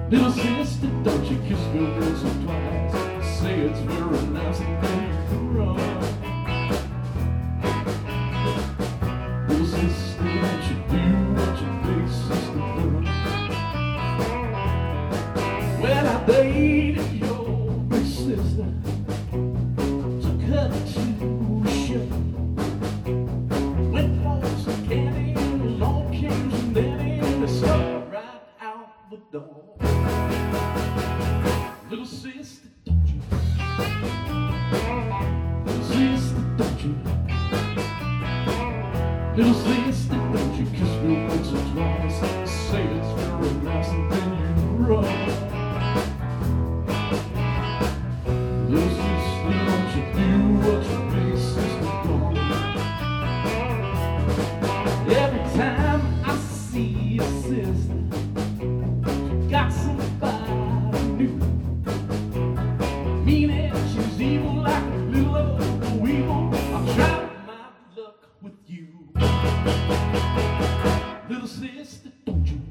Little sister, don't you kiss me once or twice. Say it's very nice and then you run. Little sister, don't you do what your big sister does. When I dated your big sister, took her to a show. Went for some candy and along came some daddy and they stuck right out the door. Little sister, don't you? Little sister, don't you? Little sister, don't you kiss me once or twice. Say it's very nice and then you run. Little sister, don't you do what your big sister does. Every time I see your sister, she got somebody new. Meaning she's evil like a little old weevil. I'll try my luck with you. Little sister, don't you?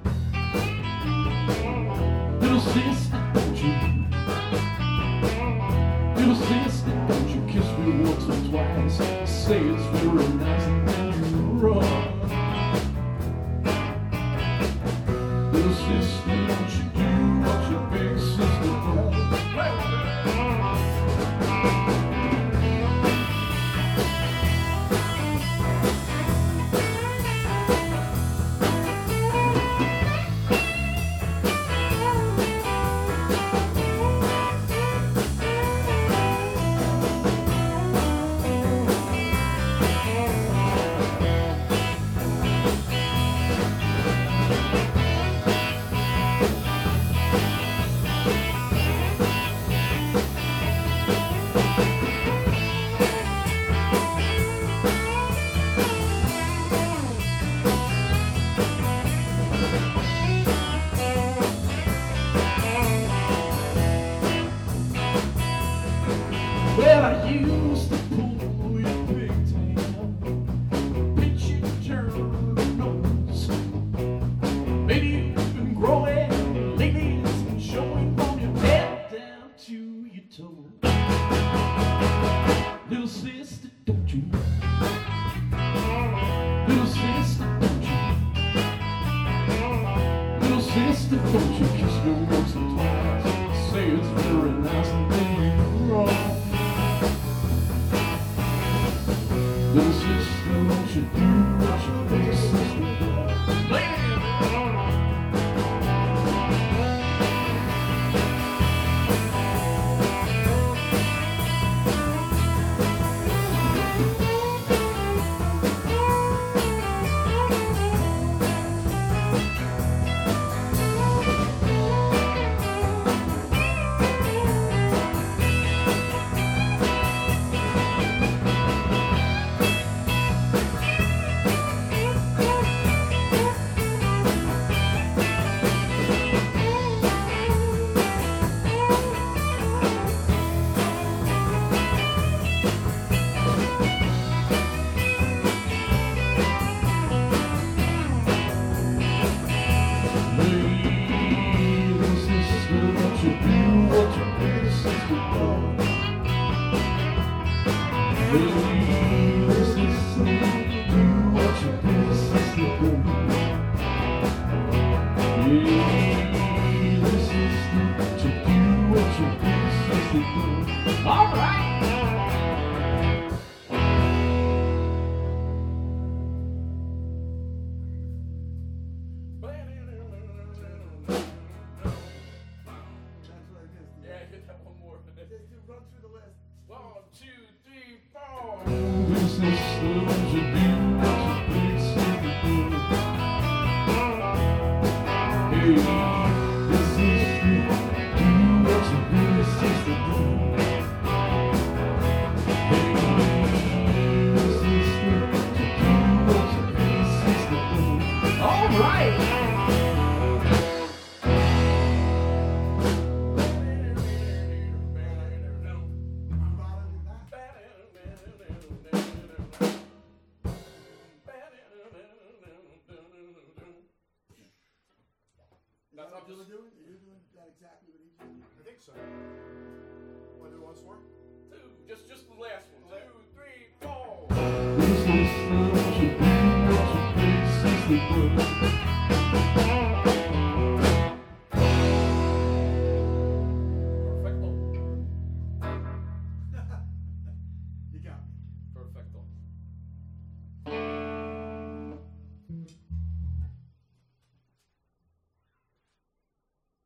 Little sister, don't you? Little sister, don't you kiss me once or twice. Say it's very nice and then you run. Little sister, don't you do what your big sister does. Well, I used to pull your pigtail, pinch you, turn your nose. Maybe you've been growing, lately it's been showing from your head down to your toes. Little sister, don't you? Little sister, don't you? Little sister, don't you kiss me once or twice. Say it's very nice and then you run. Little sister, don't you do what your big sister does. Lady! All right. Yeah, hit that one more. Just run through the list. 1, 2, 3, 4. This is what you do, what your big sister does. Hey, this is do what your big sister does. Hey, this is do what your big sister does. All right. That's how you're doing? exactly what he did. I think so. Want to do it once more? Two, just the last